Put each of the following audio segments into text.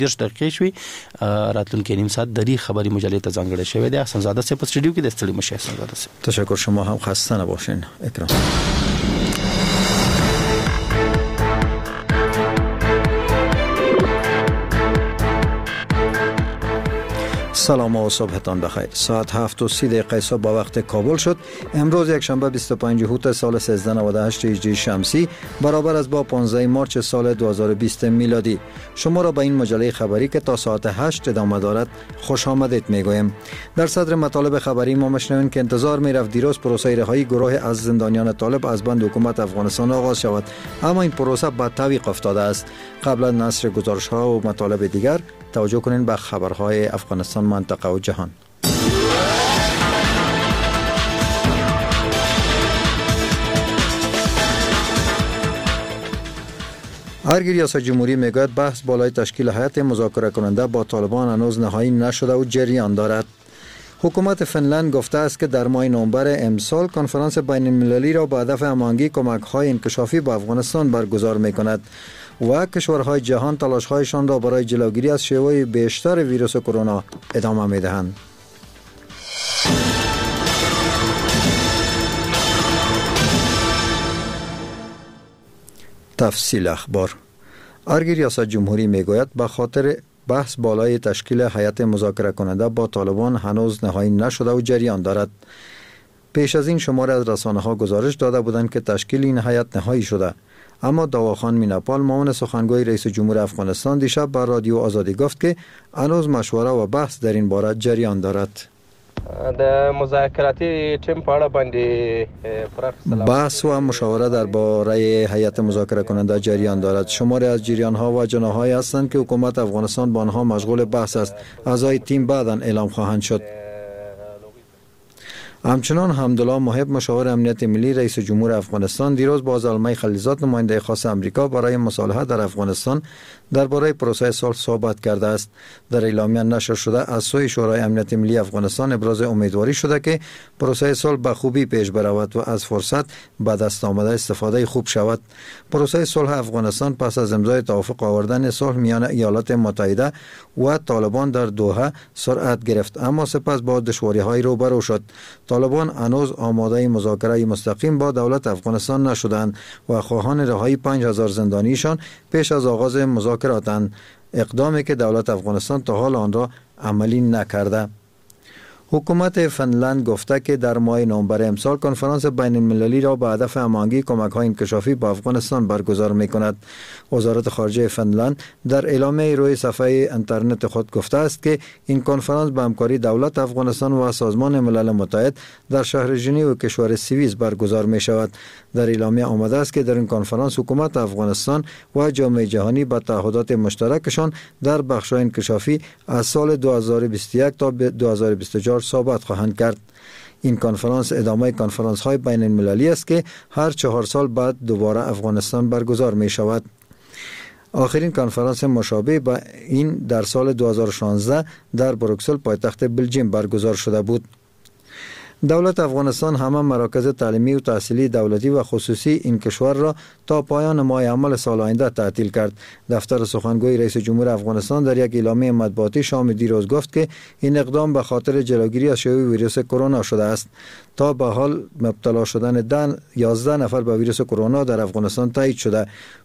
10 دقیقې شوي راتلونکي نیم ساعت د دې خبري مجلې ته ځانګړی شوی دی. احسان زاده صاحب په استودیو کې د ستړي مشه. احسان زاده صاحب تشکر، شما هم خسته نباشین. اکرام. سلام و صبحتان بخیر. ساعت 7:30 صبح با وقت کابل شد. امروز یک شنبه 25 هوت سال 1398 هجری شمسی برابر است با 15 مارچ سال 2020 میلادی. شما را به این مجله خبری که تا ساعت 8 ادامه دارد خوش آمدید میگویم. در صدر مطالب خبری ما میشنویم که انتظار میرفت دیروز پروسه رهایی گروه از زندانیان طالب از بند حکومت افغانستان آغاز شود، اما این پروسه به تعویق افتاده است. قبل از نشر گزارش‌ها و مطالب دیگر توجه کنین به خبرهای افغانستان، منطقه و جهان. ارگ ریاست جمهوری میگوید بحث بالای تشکیل هیئت مذاکره کننده با طالبان هنوز نهایی نشده و جریان دارد. حکومت فنلند گفته است که در ماه نوامبر امسال کنفرانس بین المللی را با هدف هماهنگی کمک‌های انکشافی به افغانستان برگزار می‌کند و کشورهای جهان تلاش‌هایشان را برای جلوگیری از شیوع بیشتر ویروس کرونا ادامه می‌دهند. تفصیل اخبار. ارگ ریاست جمهوری میگوید به خاطر بحث بالای تشکیل هیئت مذاکره کننده با طالبان هنوز نهایی نشده و جریان دارد. پیش از این شماری از رسانه‌ها گزارش داده بودند که تشکیل این هیئت نهایی شده، اما داواخان میناپال معاون سخنگوی رئیس جمهور افغانستان دیشب بر رادیو آزادی گفت که هنوز مشوره و بحث در این باره جریان دارد. د مذاکراتی تیم په اړه باندې بحث و مشاوره درباره هیئت مذاکره کننده جریان دارد. شماری از جریان‌ها و جناح‌هایی هستند که حکومت افغانستان با آنها مشغول بحث است. اعضای تیم بعداً اعلام خواهند شد. همچنان حمدالله محب مشاور امنیت ملی رئیس جمهور افغانستان دیروز با زلمه خلیلزاد نماینده خاص امریکا برای مصالحه در افغانستان درباره پروسه صلح صحبت کرده است. در اعلامیه نشر شده از سوی شورای امنیت ملی افغانستان ابراز امیدواری شده که پروسه صلح به خوبی پیش برود و از فرصت به دست آمده استفاده خوب شود. پروسه صلح افغانستان پس از امضای توافق آوردن صلح میان ایالات متحده و طالبان در دوحه سرعت گرفت، اما سپس با دشواری‌های روبرو شد. طالبان هنوز آماده مذاکره مستقیم با دولت افغانستان نشدند و خواهان رهایی 5000 زندانیشان پیش از آغاز مذاکراتند، اقدامی که دولت افغانستان تا حال آن را عملی نکرده. حکومت فنلند گفته که در ماه نوامبر امسال کنفرانس بین المللی را به هدف هماهنگی کمک‌های انکشافی به افغانستان برگزار می‌کند. وزارت خارجه فنلند در اعلامیه روی صفحه اینترنت خود گفته است که این کنفرانس به همکاری دولت افغانستان و سازمان ملل متحد در شهر ژنو و کشور سوئیس برگزار می‌شود. در اعلامیه آمده است که در این کنفرانس حکومت افغانستان و جامعه جهانی به تعهدات مشترکشان در بخش‌های انکشافی از سال 2021 تا 2024 صحبت خواهند کرد. این کنفرانس ادامه کنفرانس های بین المللی است که هر 4 سال بعد دوباره افغانستان برگزار می شود. آخرین کنفرانس مشابه به این در سال 2016 در بروکسل پایتخت بلژیم برگزار شده بود. دولت افغانستان همه مراکز تعلیمی و تحصیلی دولتی و خصوصی این کشور را تا پایان ماه عمل سال آینده تعطیل کرد. دفتر سخنگوی رئیس جمهور افغانستان در یک اعلامیه مطبوعاتی شام دیروز گفت که این اقدام به خاطر جلوگیری از شیوع ویروس کرونا شده است. تا به حال مبتلا شدن 11 نفر به ویروس کرونا در افغانستان تایید شده.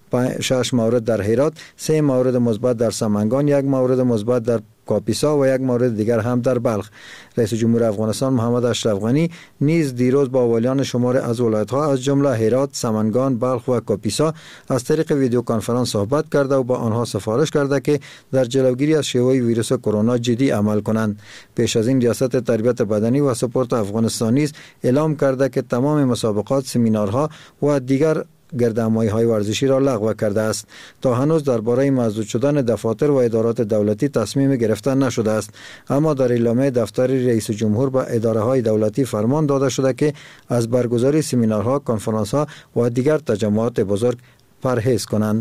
6 مورد در هرات، 3 مورد مثبت در سمنگان، 1 مورد مثبت در کاپیسا و 1 مورد دیگر هم در بلخ. رئیس جمهور افغانستان محمد اشرف غنی نیز دیروز با والیان شمار از ولایت‌ها از جمله هرات، سمنگان، بلخ و کاپیسا از طریق ویدیو کنفرانس صحبت کرده و با آنها سفارش کرده که در جلوگیری از شیوع ویروس کرونا جدی عمل کنند. پیش از این ریاست تربیت بدنی و سپورت افغانستان نیز اعلام کرده که تمام مسابقات، سمینارها و دیگر گردهمایی‌های ورزشی را لغو کرده است. تا هنوز درباره مسدود شدن دفاتر و ادارات دولتی تصمیم گرفته نشده است، اما در اعلامیه دفتر رئیس جمهور به اداره‌های دولتی فرمان داده شده که از برگزاری سمینارها، کنفرانس‌ها و دیگر تجمعات بزرگ پرهیز کنند.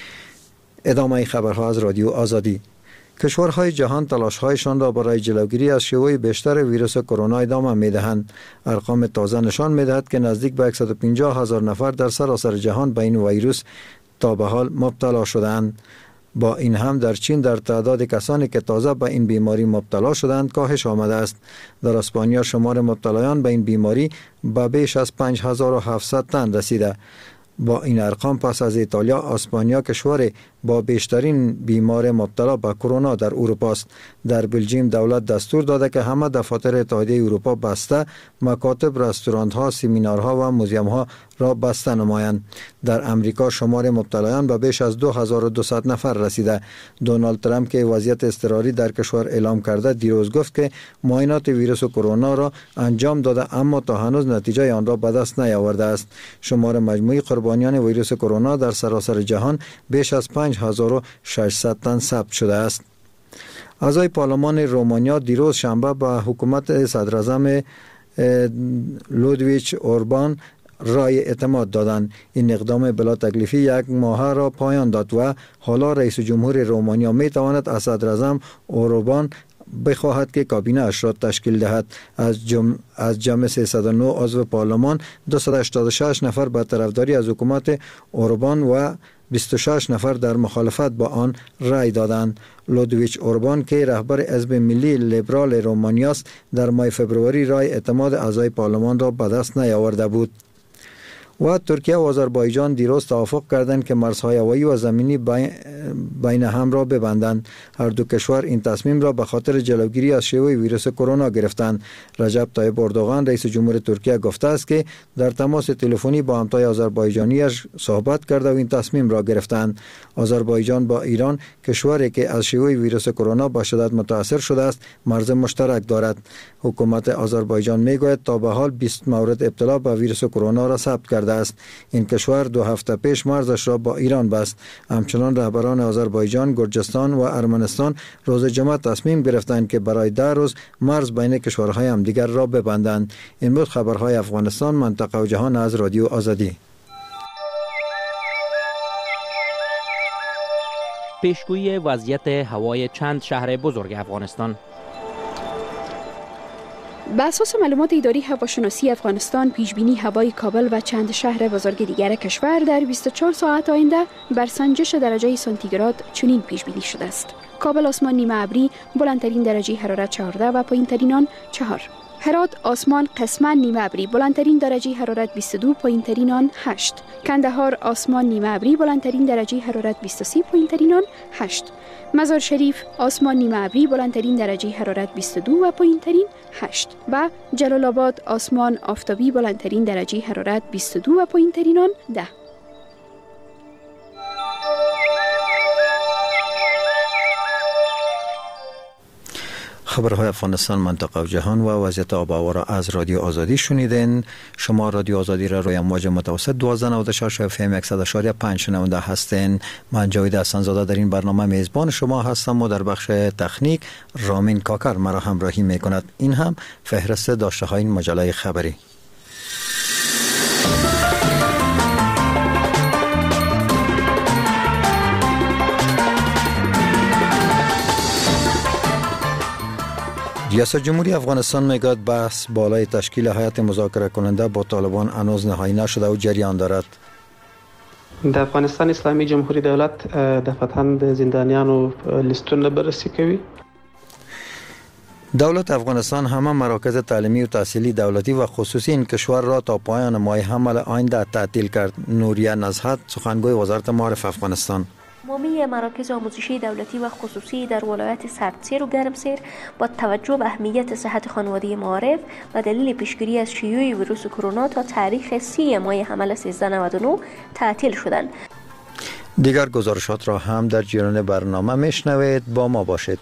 ادامه خبرها از رادیو آزادی. کشورهای جهان تلاش‌هایشان را برای جلوگیری از شیوع بیشتر ویروس کرونا ادامه می‌دهند. ارقام تازه نشان می‌دهد که نزدیک به 150,000 نفر در سراسر جهان به این ویروس تا به حال مبتلا شده‌اند. با این هم در چین در تعداد کسانی که تازه به این بیماری مبتلا شدند کاهش آمده است. در اسپانیا شمار مبتلایان به این بیماری به بیش از 5700 تن رسیده. با این ارقام پس از ایتالیا، اسپانیا کشور با بیشترین بیمار مبتلا به کرونا در اروپا است. در بلژیم دولت دستور داده که همه دفاتر اتحادیه اروپا بسته، مکاتب، رستوران‌ها، سمینارها و موزیم‌ها را بسته نمایند. در امریکا شمار مبتلایان به بیش از 2200 نفر رسیده. دونالد ترامپ که وضعیت اضطراری در کشور اعلام کرده دیروز گفت که معاینات ویروس کرونا را انجام داده، اما تا هنوز نتیجه آن را به دست نیاورده است. شمار مجموعی قربانیان ویروس کرونا در سراسر جهان بیش از 5600 تن ثبت شده است. اعضای پارلمان رومانیا دیروز شنبه به حکومت صدراعظم لودویچ اوربان رای اعتماد دادند. این اقدام بلا تکلیفی یک ماه را پایان داد و حالا رئیس جمهور رومانیا می تواند از صدراعظم اوربان بخواهد که کابینه اش را تشکیل دهد. از جمع 309 عضو پارلمان 286 نفر به طرفداری از حکومت اوربان و 26 نفر در مخالفت با آن رای دادند. لودویچ اوربان که رهبر حزب ملی لیبرال رومانیا است، در ماه فبروری رای اعتماد اعضای پارلمان را به دست نیاورده بود. و ترکیه و آذربایجان دیروز توافق کردند که مرزهای هوایی و زمینی بین هم را ببندند. هر دو کشور این تصمیم را به خاطر جلوگیری از شیوع ویروس کرونا گرفتند. رجب طیب اردوغان رئیس جمهور ترکیه گفته است که در تماس تلفنی با همتای آذربایجانیش صحبت کرده و این تصمیم را گرفتند. آذربایجان با ایران، کشوری که از شیوع ویروس کرونا به شدت متاثر شده است، مرز مشترک دارد. حکومت آذربایجان میگوید تا به حال 20 مورد ابتلا به ویروس کرونا را ثبت کرده است. این کشور 2 هفته پیش مرزش را با ایران بست. همچنان رهبران آذربایجان، گرجستان و ارمنستان روز جمعه تصمیم گرفتند که برای 10 روز مرز بین کشورهای همدیگر را ببندند. این بود خبرهای افغانستان، منطقه و جهان از رادیو آزادی. پیشگویی وضعیت هوای چند شهر بزرگ افغانستان. به اساس معلومات اداره هواشناسی افغانستان، پیشبینی هوای کابل و چند شهر بزرگ دیگر کشور در 24 ساعت آینده بر سنجش درجه سانتیگراد چنین پیشبینی شده است: کابل آسمان نیمه ابری، بلندترین درجه حرارت 14 و پایینترین آن 4. هرات آسمان قسما نیمه ابری، بلندترین درجه حرارت 22، پایینترین آن 8. کندهار آسمان نیمه ابری، بلندترین درجه حرارت 23، پایینترین آن 8. مزار شریف آسمان نیمه ابری، بلندترین درجه حرارت 22 و پایینترین 8. و جلال آباد آسمان آفتابی، بلندترین درجه حرارت 22 و پایینترین آن 10. خبرهای افغانستان، منطقه و جهان و وضعیت آب و هوا را از رادیو آزادی شنیدین. شما رادیو آزادی را روی امواج متوسط 1296 FM 100.5 شنونده هستین. من جاوید حسن زاده در این برنامه میزبان شما هستم و در بخش تکنیک رامین کاکر مرا همراهی میکند. این هم فهرست داشته های این مجله خبری. ریاست جمهوری افغانستان میگوید بحث بالای تشکیل هیئت مذاکره کننده با طالبان هنوز نهایی نشده و جریان دارد. د افغانستان اسلامي جمهوریت دولت دفعتاً د زندانیانو لیستونه بررسی کوي. دولت افغانستان همه مراکز تعلیمی و تحصیلی دولتی و خصوصی این کشور را تا پایان ماه حمل آینده تعطیل کرد. نوریه نزهت، سخنگوی وزارت معارف افغانستان: تمامی مراکز آموزشی دولتی و خصوصی در ولایت سردسیر و گرمسیر با توجه به اهمیت صحت خانواده معارف و دلیل پیشگیری از شیوع ویروس کرونا تا تاریخ 30 ماه حمل 1399 تعطیل شدند. دیگر گزارشات را هم در جریان برنامه میشنوید. با ما باشید.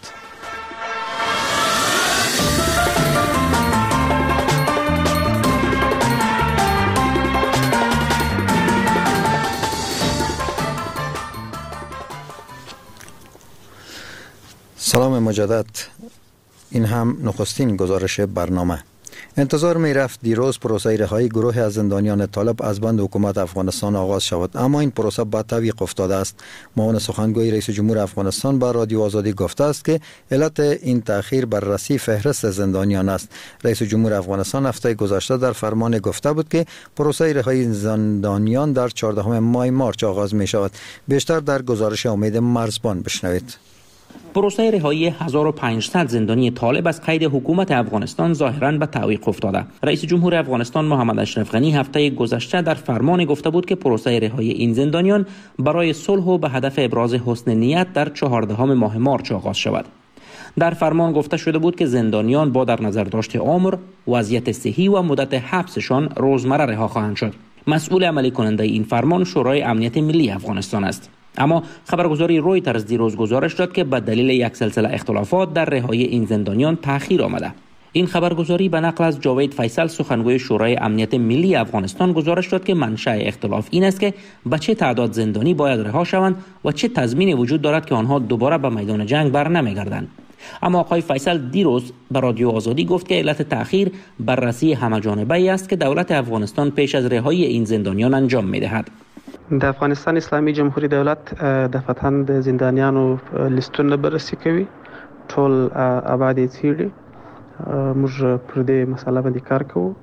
سلام مجدد. این هم نخستین گزارش برنامه. انتظار می رفت دیروز پروسه رهایی گروه از زندانیان طالب از بند حکومت افغانستان آغاز شود، اما این پروسه به تعویق افتاده است. معاون سخنگوی رئیس جمهور افغانستان به رادیو آزادی گفته است که علت این تأخیر بررسی فهرست زندانیان است. رئیس جمهور افغانستان هفته گذشته در فرمان گفته بود که پروسه رهایی زندانیان در 14 ماه مارچ آغاز می شود. بیشتر در گزارش امید مرزبان بشنوید. پروسه رهایی 1500 زندانی طالب از قید حکومت افغانستان ظاهراً به تعویق افتاده. رئیس جمهور افغانستان محمد اشرف غنی هفته گذشته در فرمان گفته بود که پروسه رهایی این زندانیان برای صلح و به هدف ابراز حسن نیت در 14 ماه مارچ آغاز شود. در فرمان گفته شده بود که زندانیان با در نظر داشت عمر، وضعیت صحی و مدت حبسشان روزمره رها خواهند شد. مسئول عملی کننده این فرمان شورای امنیت ملی افغانستان است. اما خبرگزاری رویترز دیروز گزارش داد که به دلیل یک سلسله اختلافات در رهایی این زندانیان تأخیر آمده. این خبرگزاری به نقل از جاوید فیصل سخنگوی شورای امنیت ملی افغانستان گزارش داد که منشأ اختلاف این است که به چه تعداد زندانی باید رها شوند و چه تضمینی وجود دارد که آنها دوباره به میدان جنگ برنمیگردند. اما آقای فیصل دیروز به رادیو آزادی گفت که علت تأخیر بررسی همه‌جانبه‌ای است که دولت افغانستان پیش از رهایی این زندانیان انجام می‌دهد. د افغانستان اسلامي جمهوریت دولت دفعتاً د زندانیانو لیستونه بررسي کوي، ټول ابعاد یې څیړي. موږ پر دې مسله باندې کار کوو.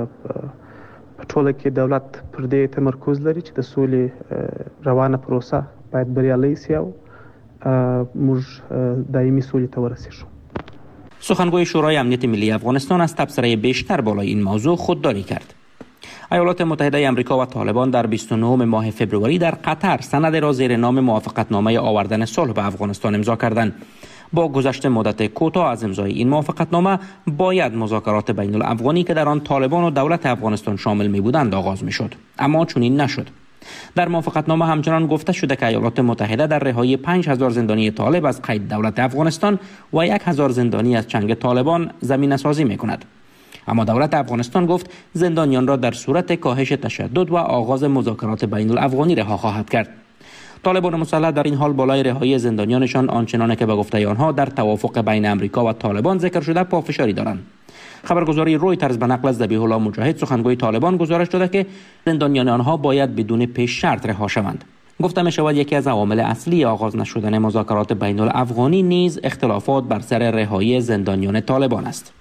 په ټوله کې دولت پر دې تمرکز لري چې د سولې روانه پروسه باید بریالۍ سي او موږ دایمي سولې ته ورسیږو. سخنگوی شورای امنیت ملی افغانستان از تبصره بیشتر بالای این موضوع خودداری کرد. ایالات متحده آمریکا و طالبان در 29 ماه فوریه در قطر سند را زیر نام موافقتنامه آوردن صلح به افغانستان امضا کردند. با گذشت مدت کوتاه از امضای این موافقتنامه باید مذاکرات بین الافغانی که در آن طالبان و دولت افغانستان شامل می بودند آغاز می شد، اما چنین نشد. در موافقتنامه همچنان گفته شده که ایالات متحده در رهایی 5000 زندانی طالب از قید دولت افغانستان و 1000 زندانی از چنگ طالبان زمینه‌سازی می‌کند. اما دولت افغانستان گفت زندانیان را در صورت کاهش تشدد و آغاز مذاکرات بین الافغانی رها خواهد کرد. طالبان مسلح در این حال بالای رهایی زندانیانشان آنچنانه که به گفته آنها در توافق بین امریکا و طالبان ذکر شده پافشاری دارند. خبرگزاری رویترز به نقل از ذبیح الله مجاهد سخنگوی طالبان گزارش داده که زندانیان آنها باید بدون پیش شرط رها شوند. گفته می شود یکی از عوامل اصلی آغاز نشدن مذاکرات بین الافغانی نیز اختلافات بر سر رهایی زندانیان طالبان است.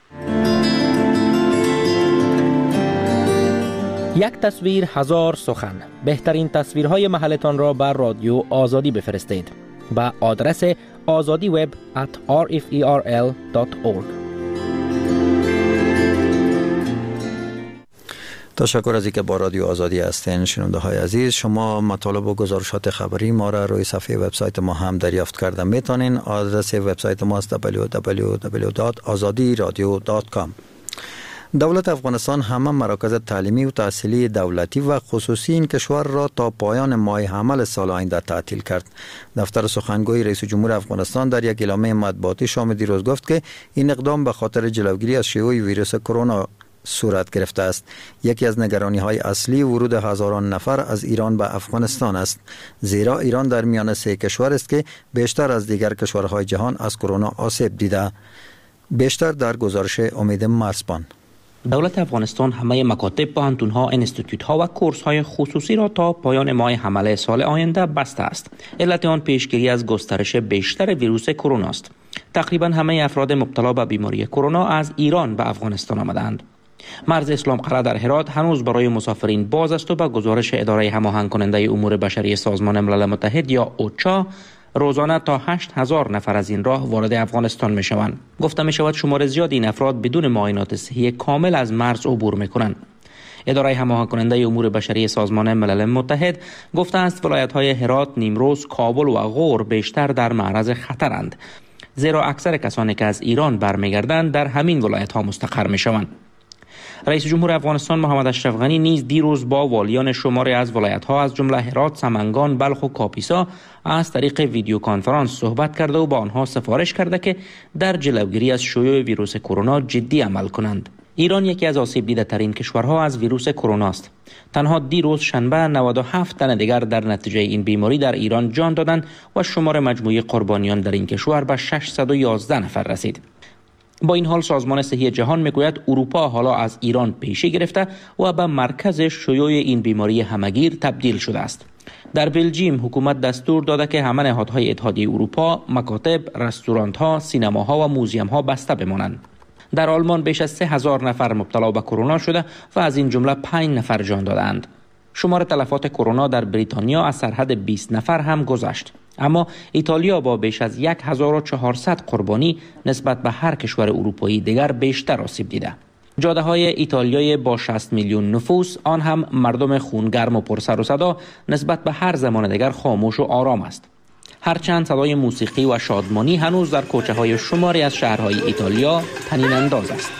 یک تصویر هزار سخن. بهترین تصویرهای محلتان را بر رادیو آزادی بفرستید به آدرس azadiweb@rferl.org. تشکر از اینکه با رادیو آزادی هستین. شنونده های عزیز، شما مطالب و گزارشات خبری ما را روی صفحه وبسایت ما هم دریافت کرده میتونین. آدرس وبسایت ما است www.azadiradio.com. دولت افغانستان همه مراکز تعلیمی و تحصیلی دولتی و خصوصی این کشور را تا پایان ماه حمل سال آینده تعطیل کرد. دفتر سخنگوی رئیس جمهور افغانستان در یک اعلامیه مطبوعاتی شام دیروز گفت که این اقدام به خاطر جلوگیری از شیوع ویروس کرونا صورت گرفته است. یکی از نگرانی‌های اصلی ورود هزاران نفر از ایران به افغانستان است، زیرا ایران در میان سه کشور است که بیشتر از دیگر کشورهای جهان از کرونا آسیب دیده. بیشتر در گزارش امید مرزبان. دولت افغانستان همه مکاتب، پوهنتون‌ها، انستیتوت‌ها و کورس‌های خصوصی را تا پایان ماه حمل سال آینده بسته است. علت آن پیشگیری از گسترش بیشتر ویروس کرونا است. تقریبا همه افراد مبتلا به بیماری کرونا از ایران به افغانستان آمدند. مرز اسلام قلعه در هرات هنوز برای مسافرین باز است و به گزارش اداره هماهنگ کننده امور بشری سازمان ملل متحد یا اوچا روزانه تا 8000 نفر از این راه وارد افغانستان می شوند. گفته می شود شمار زیاد این افراد بدون معاینات صحی کامل از مرز عبور می کنند. اداره هماهنگ کننده امور بشری سازمان ملل متحد گفته است ولایت‌های هرات، نیمروز، کابل و غور بیشتر در معرض خطرند، زیرا اکثر کسانی که از ایران برمیگردند در همین ولایت‌ها مستقر می شوند. رئیس جمهور افغانستان محمد اشرف غنی نیز دیروز با والیان شماری از ولایت‌ها از جمله هرات، سمنگان، بلخ و کاپیسا از طریق ویدیو کنفرانس صحبت کرده و با آنها سفارش کرده که در جلوگیری از شیوع ویروس کرونا جدی عمل کنند. ایران یکی از آسیب دیده ترین کشورها از ویروس کرونا است. تنها دیروز شنبه 97 تن دیگر در نتیجه این بیماری در ایران جان دادند و شمار مجموعی قربانیان در این کشور به 611 نفر رسید. با این حال سازمان صحی جهان میگوید اروپا حالا از ایران پیشی گرفته و به مرکز شیوع این بیماری همگیر تبدیل شده است. در بلژیم حکومت دستور داده که همه نهادهای اتحادیه اروپا، مکاتب، رستوران‌ها، سینماها و موزیم‌ها بسته بمانند. در آلمان بیش از 3000 نفر مبتلا به کرونا شده و از این جمله 5 نفر جان دادند. شمار تلفات کرونا در بریتانیا از سرحد 20 نفر هم گذشت. اما ایتالیا با بیش از 1400 قربانی نسبت به هر کشور اروپایی دیگر بیشتر آسیب دیده. جاده‌های ایتالیای با 60 میلیون نفوس، آن هم مردم خونگرم و پرسر و صدا، نسبت به هر زمان دیگر خاموش و آرام است. هرچند صدای موسیقی و شادمانی هنوز در کوچه‌های شماری از شهرهای ایتالیا طنین انداز است.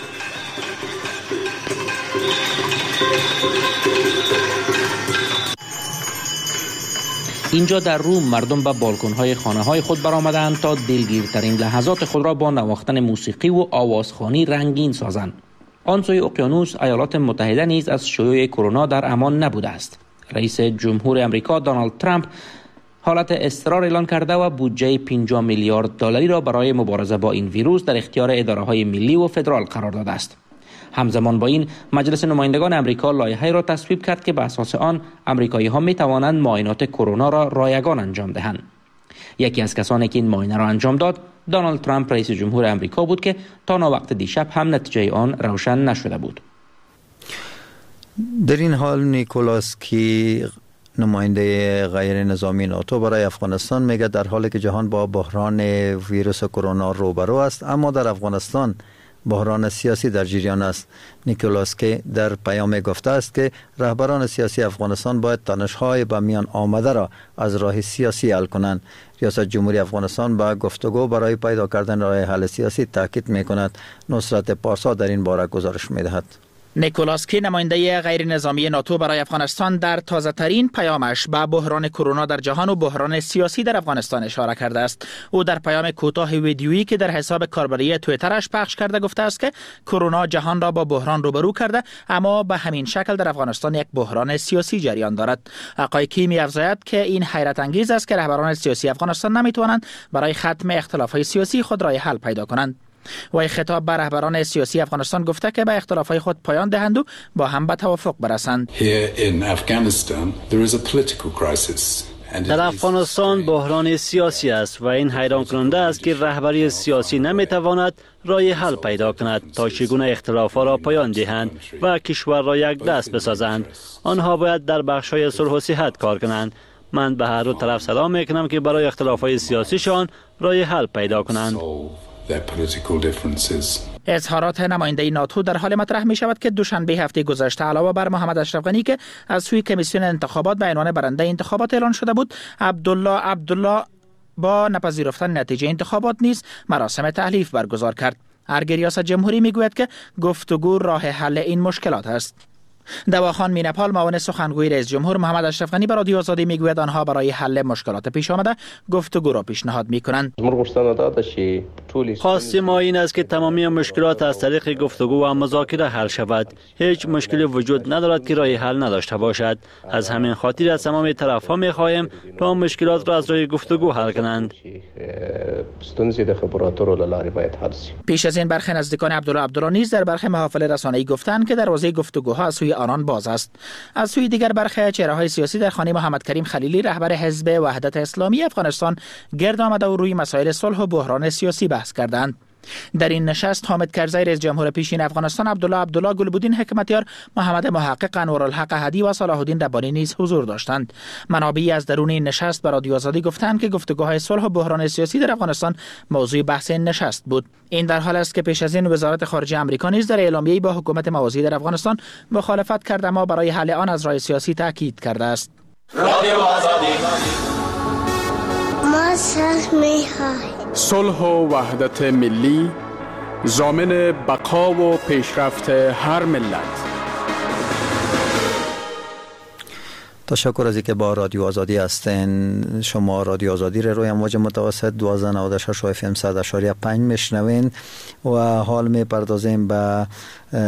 اینجا در روم مردم به بالکن‌های خانه‌های خود برآمدند تا دلگیرترین لحظات خود را با نواختن موسیقی و آوازخوانی رنگین سازند. آن سوی اقیانوس ایالات متحده نیز از شیوع کرونا در امان نبوده است. رئیس جمهور آمریکا دونالد ترامپ حالت اضطرار اعلان کرده و بودجه 50 میلیارد دلاری را برای مبارزه با این ویروس در اختیار اداره‌های ملی و فدرال قرار داده است. همزمان با این مجلس نمایندگان آمریکا لایحه‌ای را تصویب کرد که به اساس آن آمریکایی‌ها می‌توانند معاینات کرونا را رایگان انجام دهند. یکی از کسانی که این معاینه را انجام داد دونالد ترامپ رئیس جمهور آمریکا بود که تا وقت دیشب هم نتیجه آن روشن نشده بود. در این حال نیکولاس کی نماینده غیر نظامی ناتو برای افغانستان میگه در حالی که جهان با بحران ویروس کرونا روبرو است، اما در افغانستان بحران سیاسی در جریان است. نیکولاس کی در پیام گفته است که رهبران سیاسی افغانستان باید تنش‌های به میان آمده را از راه سیاسی حل کنند. ریاست جمهوری افغانستان با گفتگو برای پیدا کردن راه حل سیاسی تاکید می‌کند. نصرت پارسا در این باره گزارش می‌دهد. نیکولاس کی نماینده غیر نظامی ناتو برای افغانستان در تازه ترین پیامش به بحران کرونا در جهان و بحران سیاسی در افغانستان اشاره کرده است. او در پیام کوتاه ویدیویی که در حساب کاربری توییترش پخش کرده گفته است که کرونا جهان را با بحران روبرو کرده، اما به همین شکل در افغانستان یک بحران سیاسی جریان دارد. آقای کی می‌افزاید که این حیرت انگیز است که رهبران سیاسی افغانستان نمی‌توانند برای ختم اختلاف‌های سیاسی خود راه حل پیدا کنند. و خطاب به رهبران سیاسی افغانستان گفته که به اختلافات خود پایان دهند و با هم به توافق برسند. در افغانستان بحران سیاسی است و این حیران کننده است که رهبری سیاسی نمیتواند راه حل پیدا کند تا چگونه اختلافات را پایان دهند و کشور را یک دست بسازند. آنها باید در بخش‌های صلح و صحت کار کنند. من به هر دو طرف صدا میکنم که برای اختلافات سیاسیشان راه حل پیدا کنند. اظهارات نماینده ناتو در حال مطرح می شود که دوشنبه هفته گذشته علاوه بر محمد اشرف غنی که از سوی کمیسیون انتخابات به عنوان برنده انتخابات اعلان شده بود، عبدالله با نپذیرفتن نتیجه انتخابات نیز مراسم تحلیف برگزار کرد. ارگ ریاست جمهوری می گوید که گفتگو راه حل این مشکلات است. دواخان مینپال معاون سخنگوی رئیس جمهور محمد اشرف غنی به رادیو آزادی میگوید آنها برای حل مشکلات پیش آمده گفتگو را پیشنهاد میکنند. خواست ما این است که تمامی مشکلات از طریق گفتگو و مذاکره حل شود. هیچ مشکلی وجود ندارد که راه حل نداشته باشد. از همین خاطر از تمام طرف‌ها می‌خواهیم تا مشکلات را از راه گفتگو حل کنند. پیش از این برخی نزدیکان عبدالله نیز در برخی محافل رسانه‌ای گفتند که دروازه گفتگوها از سوی آنان باز است. از سوی دیگر برخی چهره‌های سیاسی در خانه محمد کریم خلیلی رهبر حزب وحدت اسلامی افغانستان گرد آمده و روی مسائل صلح و بحران سیاسی بحث کردند. در این نشست حامد کرزی رئیس جمهور پیشین افغانستان، عبدالله گلبودین حکمتیار، محمد محقق، انوارالحق هدی و صلاح الدین ربانی نیز حضور داشتند. منابعی از درون این نشست به رادیو آزادی گفتند که گفتگوهای صلح و بحران سیاسی در افغانستان موضوع بحث این نشست بود. این در حال است که پیش از این وزارت خارجه آمریکا نیز در اعلامیه‌ای با حکومت موازی در افغانستان مخالفت کرده اما برای حل آن از راه سیاسی تاکید کرده است. رادیو آزادی ما صلح و وحدت ملی ضامن بقا و پیشرفت هر ملت. تشکر از اینکه با رادیو آزادی هستین. شما رادیو آزادی رو روی امواج متوسط 1296 FM 100.5 میشنوین و حال میپردازیم به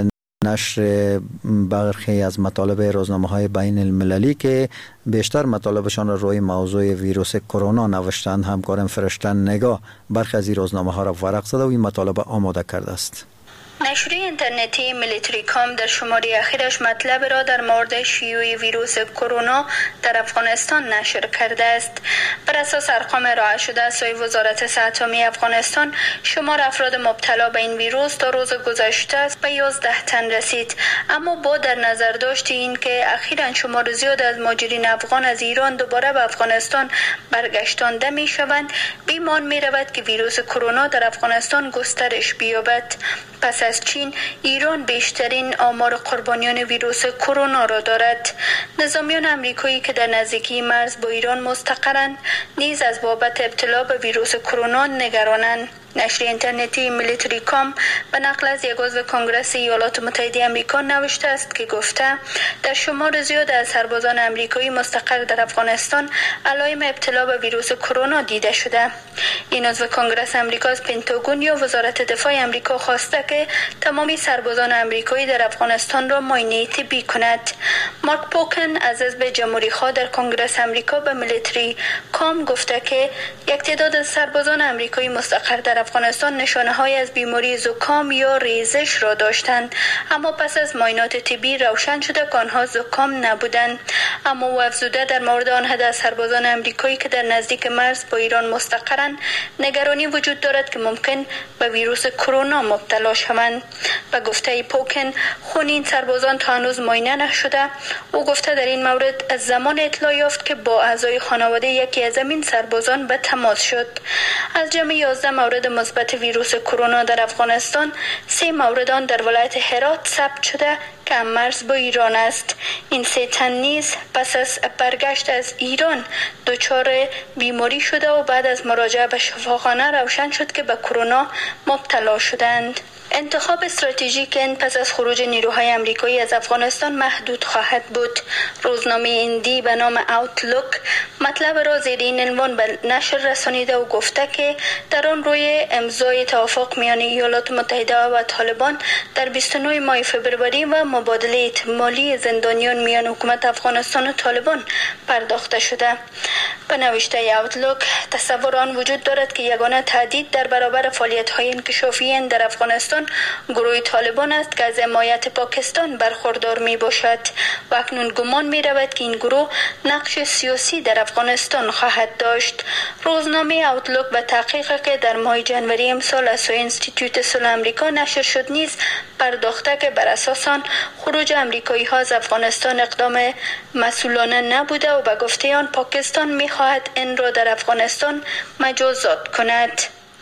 نشر برخی از مطالب روزنامه‌های بین المللی که بیشتر مطالبشان را روی موضوع ویروس کرونا نوشتند. همکارم فرشتن نگاه برخی از این روزنامه‌ها را ورق زده و این مطالب آماده کرده است. نشریه اینترنتی میلیتری کام در شماره اخیرش مطلب را در مورد شیوع ویروس کرونا در افغانستان نشر کرده است. بر اساس ارقام ارائه شده از سوی وزارت صحت عامه افغانستان، شمار افراد مبتلا به این ویروس تا روز گذشته به 11 تن رسید. اما با در نظر داشت این که اخیراً شمار زیاد از مهاجرین افغان از ایران دوباره به افغانستان برگشتانده می شوند، بیمان می رود که ویروس کرونا در افغانستان گسترش بیابد. پس از چین، ایران بیشترین آمار قربانیان ویروس کرونا را دارد. نظامیان امریکایی که در نزدیکی مرز با ایران مستقرند نیز از بابت ابتلا به ویروس کرونا نگرانند. نشریه اینترنتی میلیتری کام به نقل از یک عضو کنگره ایالات متحده آمریکا نوشته است که گفته در شمار زیاد از سربازان امریکایی مستقر در افغانستان علائم ابتلا به ویروس کرونا دیده شده. این عضو کنگره آمریکا از پنتاگون یا وزارت دفاع آمریکا خواسته که تمامی سربازان امریکایی در افغانستان را معاینه طبی کند. مارک پوکن از حزب جمهوری خواه در کنگره آمریکا به میلیتری کام گفته که یک تعداد از سربازان امریکایی مستقر در افغانستان نشانه‌های از بیماری زکام یا ریزش را داشتند، اما پس از معاینات طبی روشن شده که آنها زکام نبودند. اما او افزوده در مورد آن عدد از سربازان امریکایی که در نزدیک مرز با ایران مستقرند نگرانی وجود دارد که ممکن به ویروس کرونا مبتلا شوند. به گفته پوکن، خون این سربازان تا هنوز معاینه نشده. او گفته در این مورد از زمان اطلاع یافت که با اعضای خانواده یکی از این سربازان به تماس شد. از جمع 11 مورد مثبت ویروس کرونا در افغانستان، 3 مورد آن در ولایت هرات ثبت شده که مرز با ایران است. این 3 تن نیز پس از برگشت از ایران دچار بیماری شده و بعد از مراجعه به شفاخانه روشن شد که به کرونا مبتلا شدند. انتخاب استراتژیک هند پس از خروج نیروهای امریکایی از افغانستان محدود خواهد بود. روزنامه هندی به نام آوتلوک مطلب را زیر این عنوان به نشر رسانیده و گفته که در آن روی امضای توافق میان ایالات متحده و طالبان در 29 ماه فوریه و مبادله احتمالی زندانیان میان حکومت افغانستان و طالبان پرداخته شده. به نوشته آوتلوک تصور آن وجود دارد که یگانه تهدید در برابر فعالیت‌های انکشافی هند در افغانستان گروه طالبان است که از حمایت پاکستان برخوردار می باشد و اکنون گمان می رود که این گروه نقش سیاسی در افغانستان خواهد داشت. روزنامه آوتلوک به تحقیق که در ماه جنوری امسال از سوی انستیتوت صلح آمریکا نشر شد نیز پرداخته که بر اساس آن خروج امریکایی ها از افغانستان اقدام مسئولانه نبوده و به گفته آن پاکستان می خواهد این را در افغانستان مجازات کند.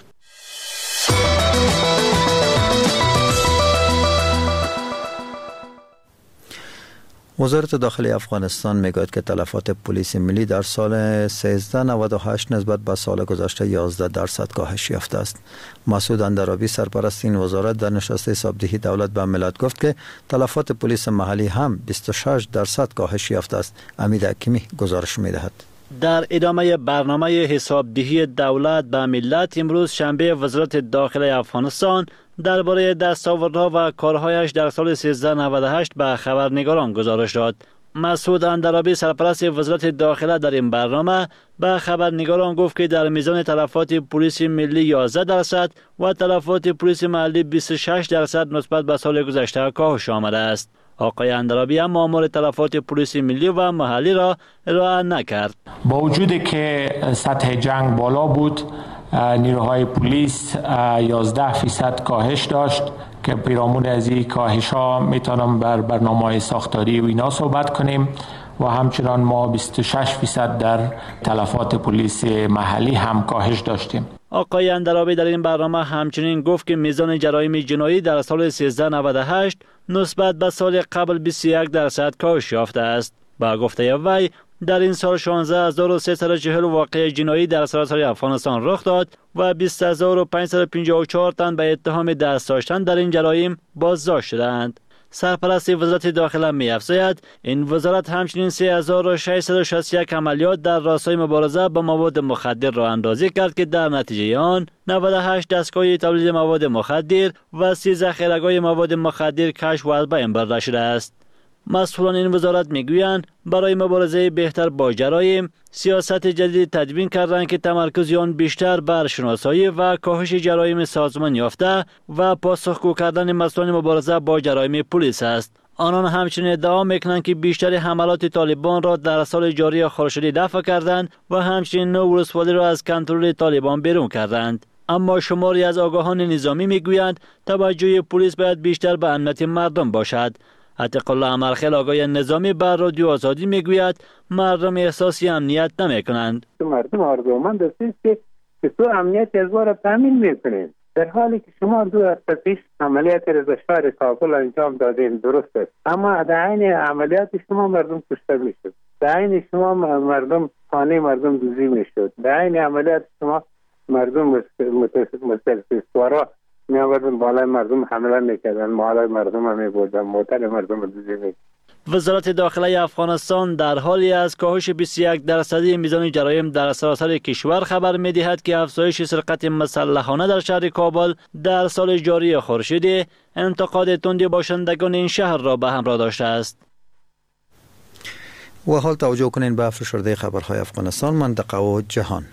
وزارت داخلی افغانستان میگوید که تلفات پلیس ملی در سال 1398 نسبت به سال گذشته 11% کاهش یافته است. مسعود اندرابی سرپرست این وزارت در نشست حسابدهی دولت به ملت گفت که تلفات پلیس محلی هم 26% کاهش یافته است. امید حکیمی گزارش میدهد. در ادامه برنامه حسابدهی دولت به ملت امروز شنبه وزارت داخلی افغانستان درباره دستاوردها و کارهایش در سال 1398 به خبرنگاران گزارش داد. مسعود اندرابی سرپرست وزارت داخله در این برنامه به خبرنگاران گفت که در میزان تلفات پلیس ملی 11% و تلفات پلیس محلی 26% نسبت به سال گذشته کاهش آمده است. آقای اندرابی هم آمار تلفات پلیس ملی و محلی را ارائه نکرد. با وجودی که سطح جنگ بالا بود، نیروهای پلیس 11% کاهش داشت که پیرامون از این کاهش ها میتونم بر برنامه ساختاری و اینا صحبت کنیم و همچنان ما 26% در تلفات پلیس محلی هم کاهش داشتیم. آقای اندرابی در این برنامه همچنین گفت که میزان جرایم جنایی در سال 1398 نسبت به سال قبل 21% کاهش یافته است. با گفته وی در این سال 16340 واقعه جنایی در سراسر افغانستان رخ داد و 20554 تن به اتهام دست داشتن در این جرایم بازداشت شدند. سرپرست وزارت داخله می‌افزاید این وزارت همچنین 3661 عملیات در راستای مبارزه با مواد مخدر را اندازی کرد که در نتیجه آن 98 دستگاه تولید مواد مخدر و 30 ذخیره‌گاه مواد مخدر کشف و از بین برده شده است. مسئولان این وزارت میگویند برای مبارزه بهتر با جرایم سیاست جدید تدوین کردند که تمرکز آن بیشتر بر شناسایی و کاهش جرایم سازمان یافته و پاسخگو کردن مسئولان مبارزه با جرایم پلیس است. آنان همچنین ادعا میکنند که بیشتر حملات طالبان را در سال جاری خورشیدی دفع کردند و همچنین 9 ولسوالی را از کنترل طالبان بیرون کردند. اما شماری از آگاهان نظامی میگویند توجه پلیس باید بیشتر به امنیت مردم باشد. عتیق الله امرخیل آگاه نظامی بر رادیو آزادی میگوید مردم احساسی امنیت نمیکنند. مردم آرزومند هستند که تو امنیت از ما را تامین میکنید، در حالی که شما 2 هفته پیش عملیات رضا شاه کابل انجام دادین، درست است، اما در عین عملیات شما مردم کشته میشد، در عین شما مردم خانه مردم دوزی میشد، در عین عملیات شما مردم متسلسل‌وارا می‌آوردن بالای مردم حمله میکردن، بالای مردم هم می‌بردن، موتر مردم رو دوزی میکردن. وزارت داخله افغانستان در حالی از کاهش 21% میزان جرایم در سراسر کشور خبر می‌دهد که افزایش سرقت مسلحانه در شهر کابل در سال جاری خورشیدی انتقاد تند باشندگان این شهر را به همراه داشته است. و حال توجه کنین به فشرده خبرهای افغانستان، منطقه و جهان.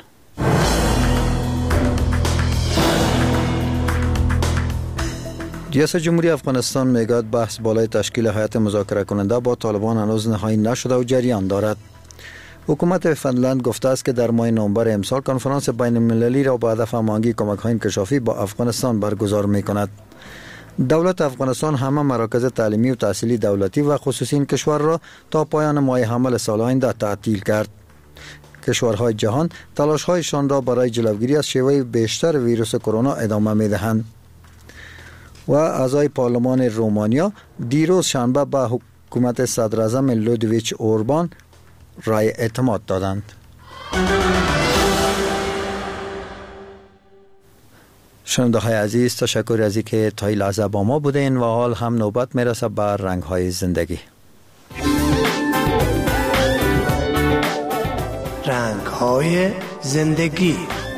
ریاست جمهوری افغانستان میگوید بحث بالای تشکیل هیئت مذاکره کننده با طالبان هنوز نهایی نشده و جریان دارد. حکومت فنلند گفته است که در ماه نوامبر امسال کنفرانس بین المللی را با هدف هماهنگی کمک‌های انکشافی با افغانستان برگزار می‌کند. دولت افغانستان همه مراکز تعلیمی و تحصیلی دولتی و خصوصی این کشور را تا پایان ماه حمل سال آینده تعطیل کرد. کشورهای جهان تلاش‌هایشان را برای جلوگیری از شیوع بیشتر ویروس کرونا ادامه می‌دهند. و اعضای پارلمان رومانیا دیروز شنبه به حکومت صدراعظم لودویچ اوربان رای اعتماد دادند. شنونده های عزیز، تشکر از اینکه تا این لحظه با ما بودین و حال هم نوبت میرسه به رنگ های زندگی. رنگ های زندگی.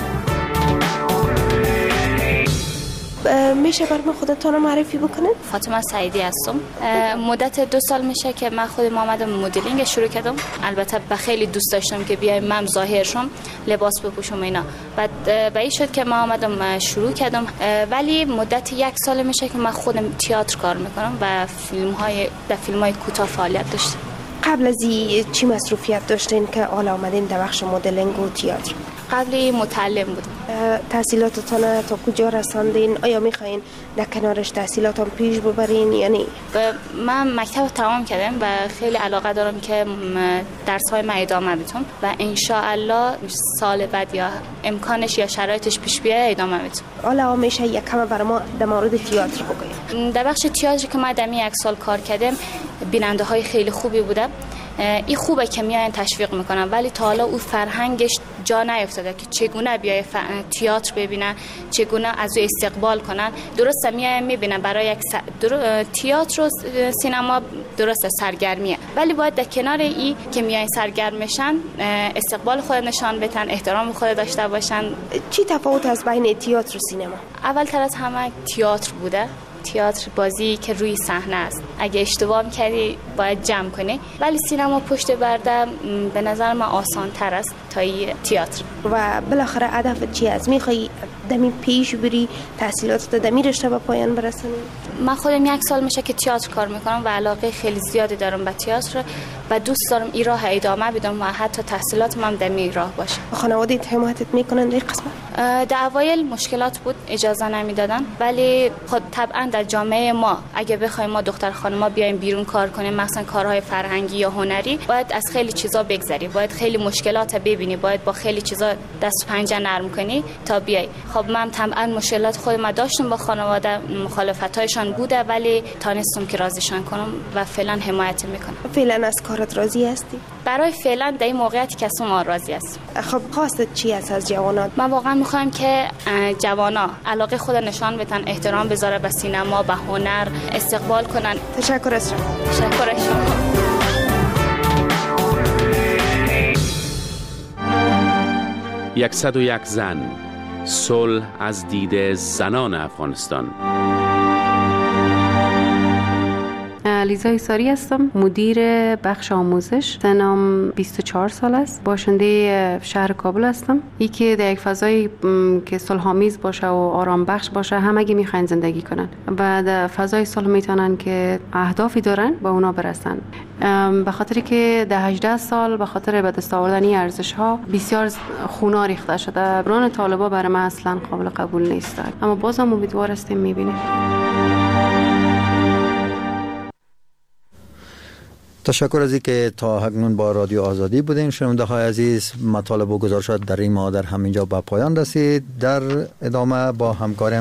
میشه برام خودتون رو معرفی بکنید؟ فاطمه سعیدی هستم. مدت 2 سال میشه که من خودم آمدم مدلینگ شروع کردم. البته به خیلی دوست داشتم که بیایم من ظاهر شم، لباس بپوشم اینا. بعد به این شد که من آمدم شروع کردم، ولی مدت 1 سال میشه که من خودم تئاتر کار میکنم و فیلم‌های کوتاه فعالیت داشتم. قبل از این چی مصروفیت داشتین که حالا آمدین در بخش مدلینگ و تئاتر؟ قبلی متعلم بودم. تحصیلاتتون تا کجا رساندین؟ آیا میخواین در کنارش تحصیلاتون پیش ببرین یعنی؟ من مکتب تمام کردم و خیلی علاقه دارم که درس‌های من ادامه بدم و ان شاء الله سال بعد یا امکانش یا شرایطش پیش بیاد ادامه بدم. حالا میشه یک کم برای ما در مورد تئاتر بگید؟ در بخش تئاتر که من دمی 1 سال کار کردم، بیننده های خیلی خوبی بودم. این خوبه که میاین تشویق میکنن، ولی تا حالا او فرهنگش جا نیفتاده که چگونه بیای تئاتر ببینن، چگونه از او استقبال کنن. درسته میاین میبینن برای یک تئاتر و سینما درسته سرگرمیه، ولی باید در کنار این که میاین سرگرم میشن استقبال خود نشان بدن، احترام خود داشته باشن. چی تفاوت از بین تئاتر و سینما؟ اول تر از همه تئاتر بوده، تئاتر بازی که روی صحنه است، اگه اشتباه می‌کردی باید جمع کنی، ولی سینما پشت پرده به نظر من آسان تر است تا تئاتر. و بالاخره هدف چی است؟ می‌خوای دمی پیش بری تحصیلاتت دمی رشته به پایان برسونی؟ من خودم 1 سال میشه که تئاتر کار میکنم و علاقه خیلی زیادی دارم به تئاتر و دوست دارم این راه ادامه بدم و حتی تحصیلاتم هم دمی راه باشه. خانواده‌ت حمایتت میکنن در قسمت؟ در اوایل مشکلات بود، اجازه نمیدادن، ولی خود طبعا در جامعه ما اگه بخوایم ما دختر خانم‌ها بیایم بیرون کار کنیم، مثلا کارهای فرهنگی یا هنری، باید از خیلی چیزا بگذری، باید خیلی مشکلات ببینی، باید با خیلی چیزا دست و پنجه نرم کنی تا بیای. خب من طبعا مشکلات خودم داشتم با خانواده، مخالفتایشان بوده، ولی تانستم که راضیشان کنم و فعلا حمایت میکنم. فعلا از کارت راضی هستی؟ برای فعلا در این موقعیتی که ما راضی هستم. خب خواستت چی است از جوانات؟ من واقعا میخوایم که جوانا علاقه خود نشان بدن، احترام بذاره به سینما، به هنر، استقبال کنن. تشکر از شما. تشکر از شما. 101 زن، صلح از دید زنان افغانستان. لیزا ایساری هستم، مدیر بخش آموزش. سنم 24 سال است. باشنده شهر کابل هستم. یکی در یک فضایی که صلح‌آمیز باشه و آرام بخش باشه همگی میخواین زندگی کنن و در فضای صلح میتونن که اهدافی دارن به اونا برسن. به خاطر که در 18 سال به خاطر به دست آوردن ارزش ها بسیار خونا ریخته شده. بران طالبا برای من اصلا قابل قبول نیست، اما بازم امیدوار هستیم میبینیم. تشکر از اینکه تا اکنون با رادیو آزادی بودین. شنونده های عزیز، مطالب و گزارشات در این ما در همینجا به پایان رسید. در ادامه با همکار